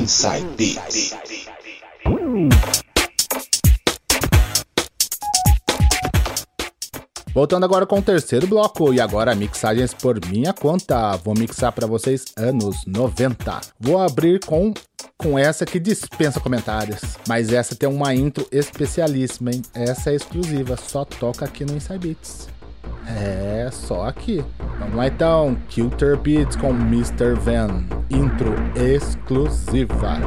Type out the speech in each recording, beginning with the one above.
Inside Beats. Voltando agora com o terceiro bloco, e agora mixagens por minha conta. Vou mixar pra vocês anos 90. Vou abrir com essa que dispensa comentários. Mas essa tem uma intro especialíssima, hein? Essa é exclusiva, só toca aqui no Inside Beats. É, só aqui. Vamos lá então, Kilter Beats com Mr. Van. Intro exclusiva.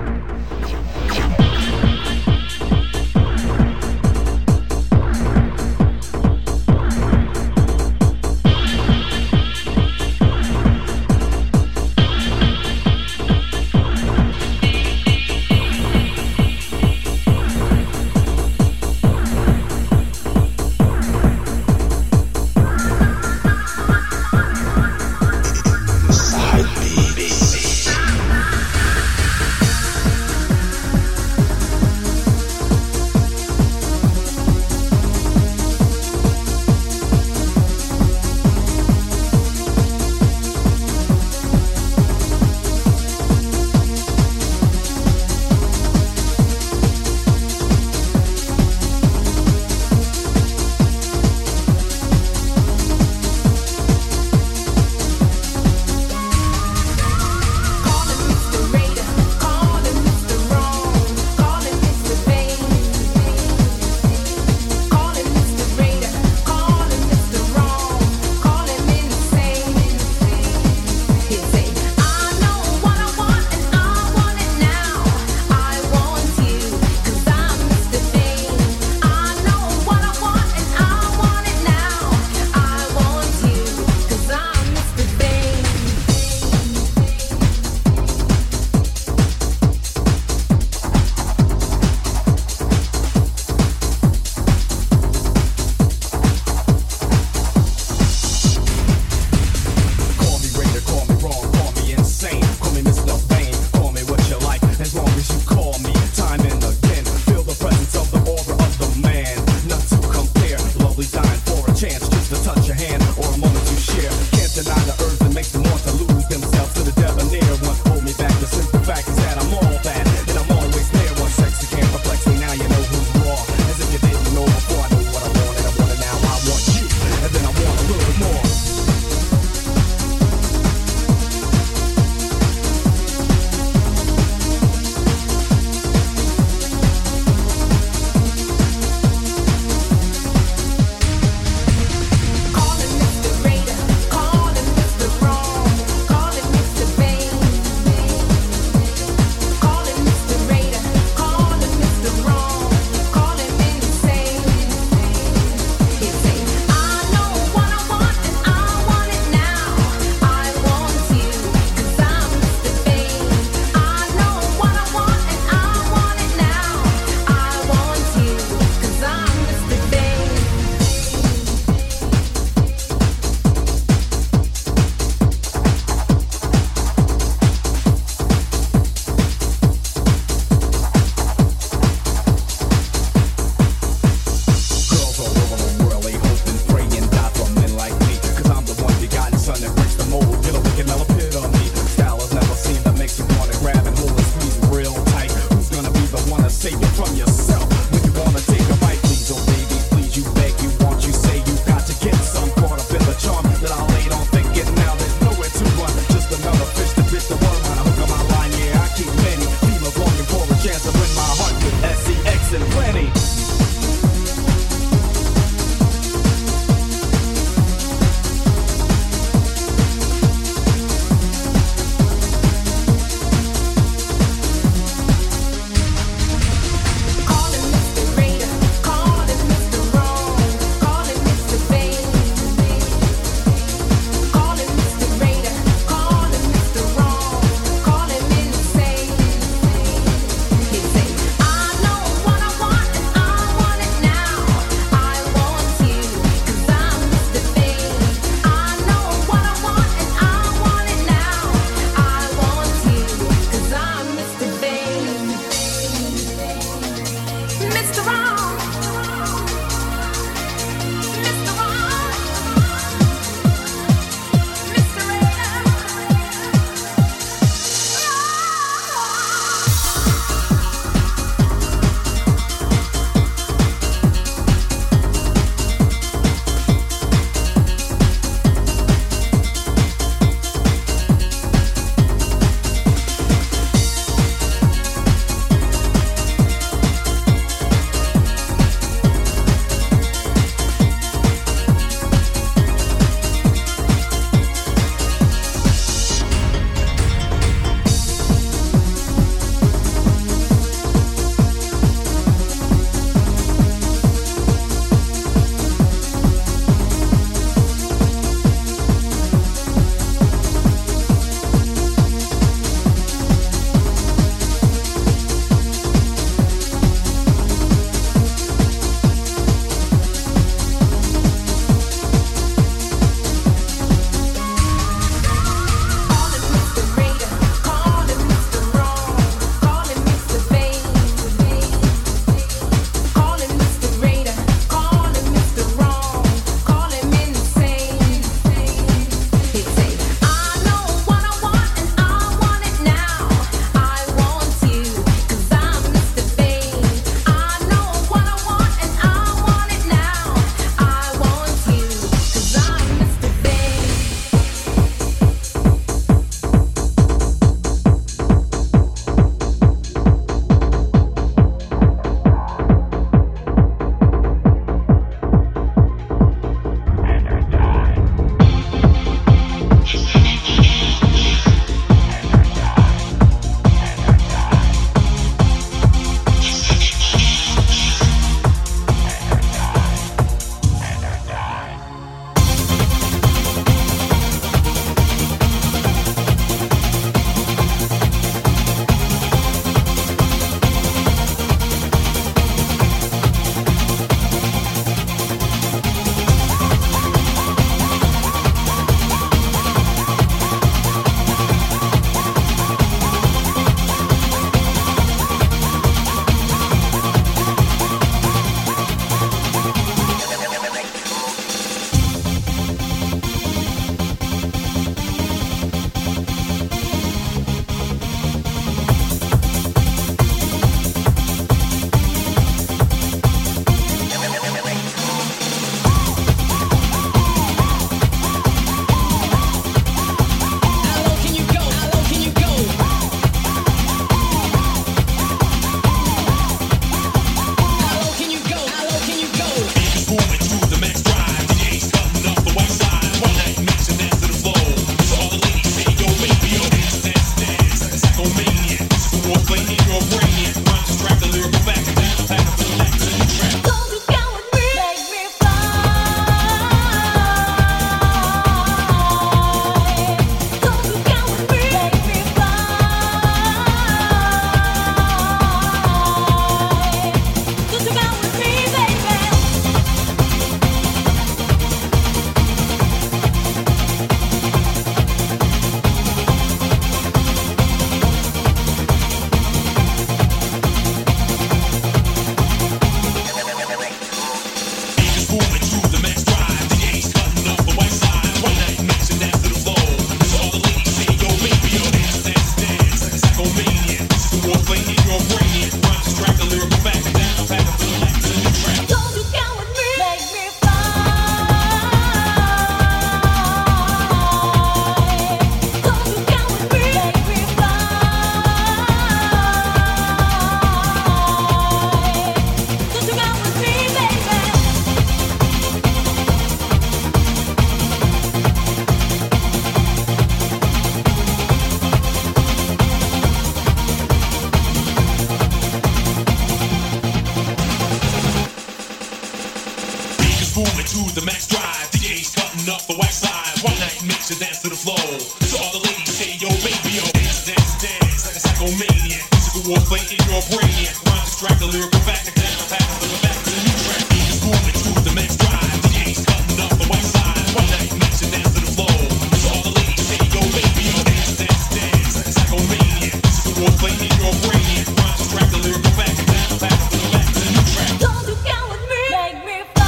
booming to the max drive. DJ's cutting up the wax line. One night makes you dance to the flow. So all the ladies say, yo, baby, yo. Dance, dance, dance like a psychomaniac. Physical warplay in your brainiac. Rhymes distract the lyrical fact. Attack the past, the back to the new track. DJ's booming to the max drive. DJ's cutting up the wax line. One night makes you dance to the flow. So all the ladies say, yo, baby, yo. Dance, dance, dance like a psychomaniac. Physical warplay in your brainiac. Rhymes distract the lyrical fact. Attack the past, the back to the new track. Don't you count with me? Make me fly.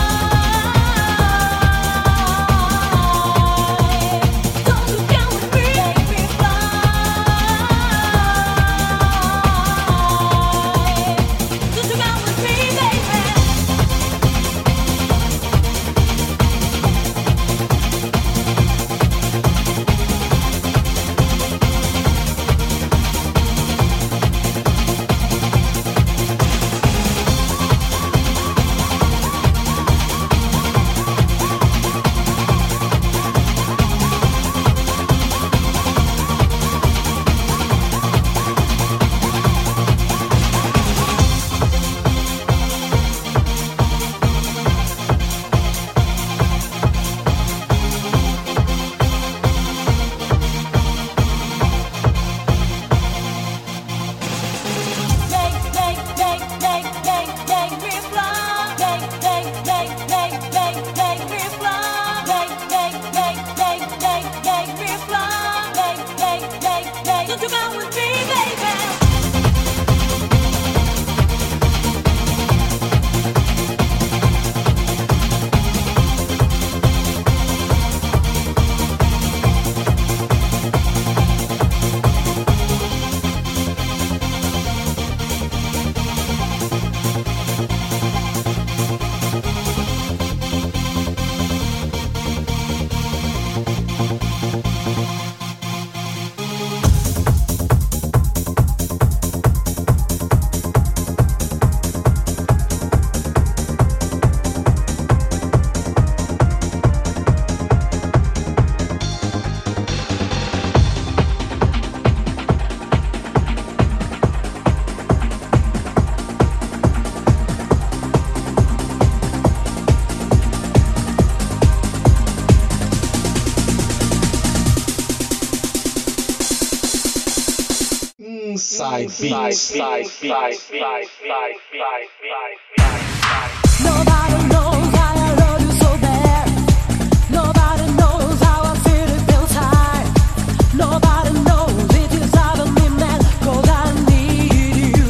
Don't you count with me? Make me fly. Don't you count with me, baby? Don't you go with me, baby? Inside Beats. Nobody knows how I love you so bad. Nobody knows how I feel it inside. Nobody knows it is driving me mad, 'cause I need you.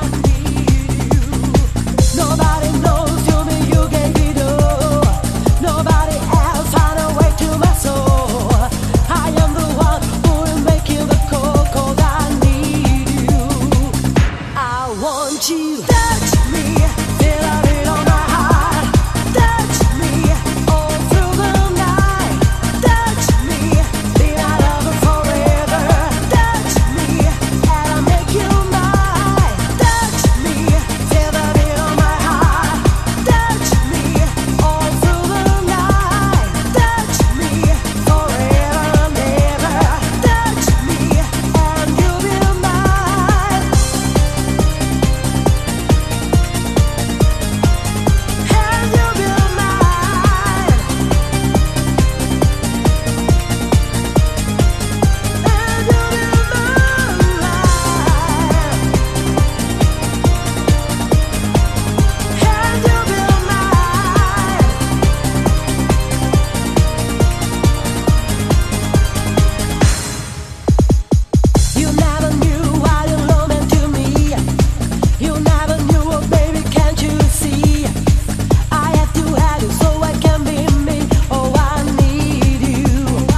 Nobody knows to me you gave me door. Nobody else find a way to my soul. I am the one who will make you the call, 'cause I need you. I want you. Touch me, feel it on my heart. Touch me all through the night. Touch me, be my lover forever. Touch me, and I'll make you mine. Touch me, feel it on my heart. Touch me all through the night. Touch me forever and ever. Touch me, and you'll be mine. And you'll be mine. And you'll be mine. And you'll be mine. You never knew what your love meant to me. You never knew, oh baby, can't you see? I have to have you so I can be me. Oh, I need you.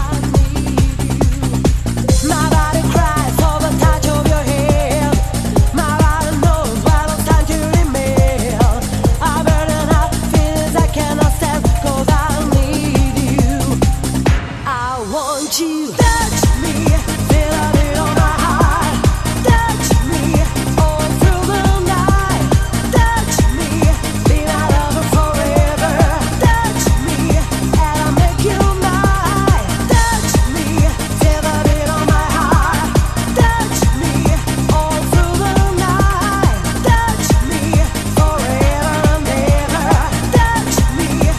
My body cries for the touch of your hand. My body knows when it's time to remain. I'm burning out feelings I cannot stand, 'cause I need you. I want you. Touch me, feel it on my heart. Touch me all through the night. Touch me, be my lover forever. Touch me, and I'll make you mine. Touch me, feel it on my heart. Touch me all through the night. Touch me forever and ever. Touch me,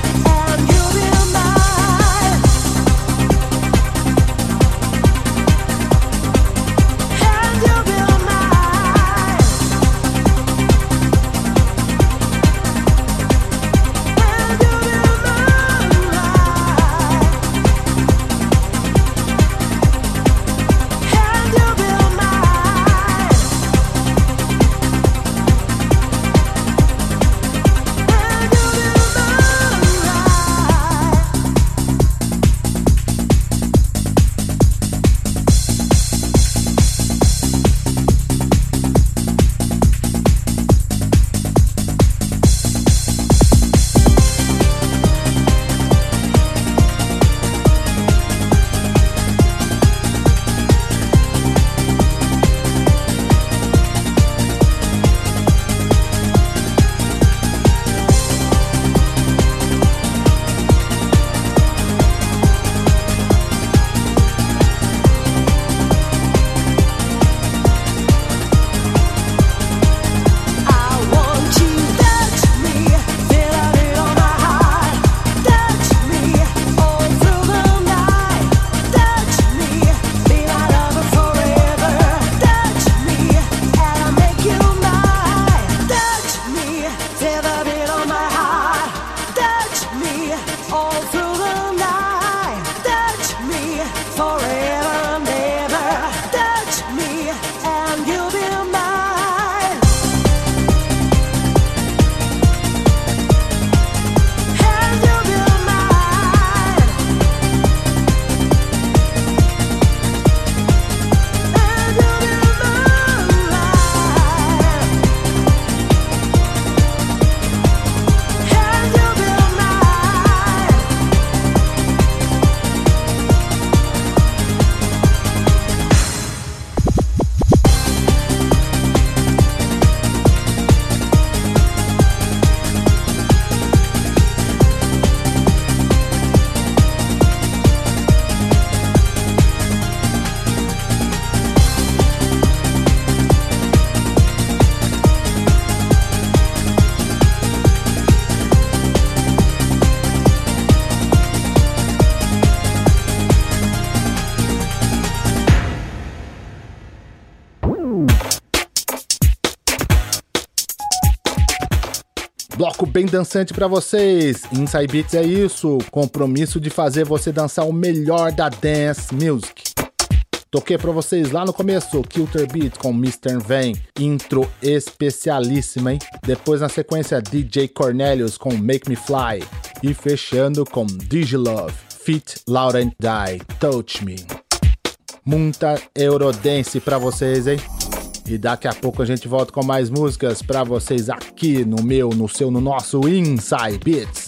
all through the night. Touch me forever and ever. Touch me and you'll be mine. And you'll be mine. And you'll be mine. And you'll be mine. Bloco bem dançante pra vocês. Inside Beats é isso, compromisso de fazer você dançar o melhor da dance music. Toquei pra vocês lá no começo Kilter Beat com Mr. Vane, intro especialíssima, hein? Depois na sequência DJ Cornelius com Make Me Fly e fechando com Digilove, Fit Laurent Die, Touch Me. Muita Eurodance pra vocês, hein? E daqui a pouco a gente volta com mais músicas pra vocês aqui no meu, no seu, no nosso Inside Beats.